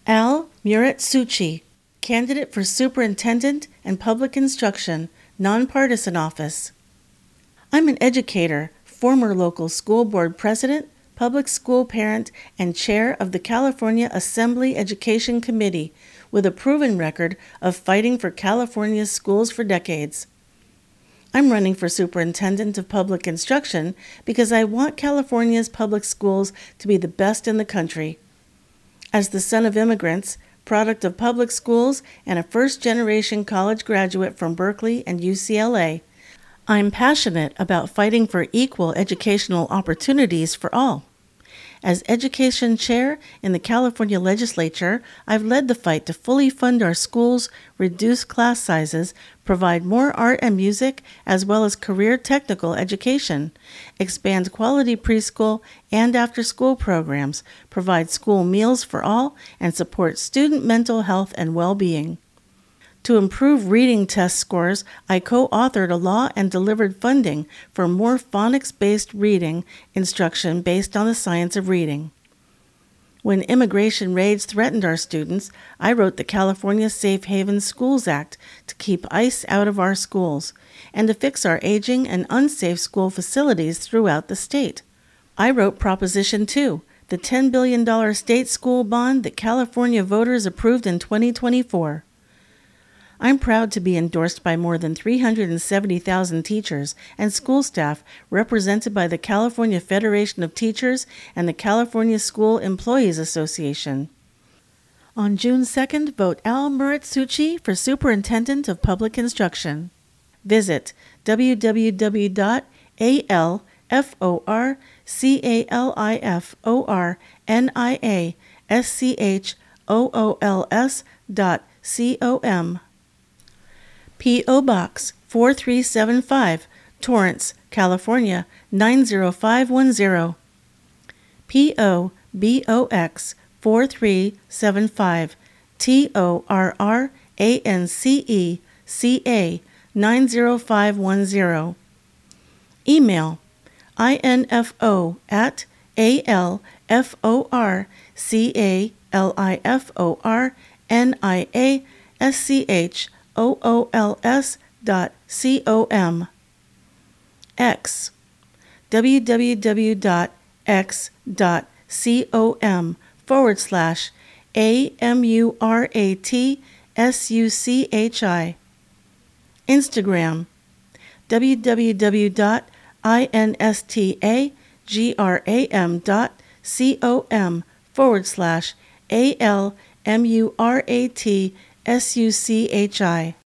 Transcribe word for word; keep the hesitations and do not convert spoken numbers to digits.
Al Murat-Suchi, candidate for Superintendent and Public Instruction, Nonpartisan Office. I'm an educator, former local school board president, public school parent, and chair of the California Assembly Education Committee, with a proven record of fighting for California's schools for decades. I'm running for Superintendent of Public Instruction because I want California's public schools to be the best in the country. As the son of immigrants, product of public schools, and a first-generation college graduate from Berkeley and U C L A, I'm passionate about fighting for equal educational opportunities for all. As Education Chair in the California Legislature, I've led the fight to fully fund our schools, reduce class sizes, provide more art and music, as well as career technical education, expand quality preschool and after-school programs, provide school meals for all, and support student mental health and well-being. To improve reading test scores, I co-authored a law and delivered funding for more phonics-based reading instruction based on the science of reading. When immigration raids threatened our students, I wrote the California Safe Haven Schools Act to keep ICE out of our schools and to fix our aging and unsafe school facilities throughout the state. I wrote Proposition two, the ten billion dollars state school bond that California voters approved in twenty twenty-four. I'm proud to be endorsed by more than three hundred seventy thousand teachers and school staff represented by the California Federation of Teachers and the California School Employees Association. On June second, vote Al Murat-Suchi for Superintendent of Public Instruction. Visit w w w dot a l f o r c a l i f o r n i a s c h o o l s dot com. P O. Box four three seven five, Torrance, California nine zero five one zero. P O. B O X four three seven five, T O R R A N C E C A nine zero five one zero. Email info at a l f o r c a l i f o r n i a s c h O O L S dot C O M. X. w w w dot x dot com forward slash A M U R A T S U C H I. Instagram. w w w dot instagram dot com forward slash A L M U R A T S U C H I.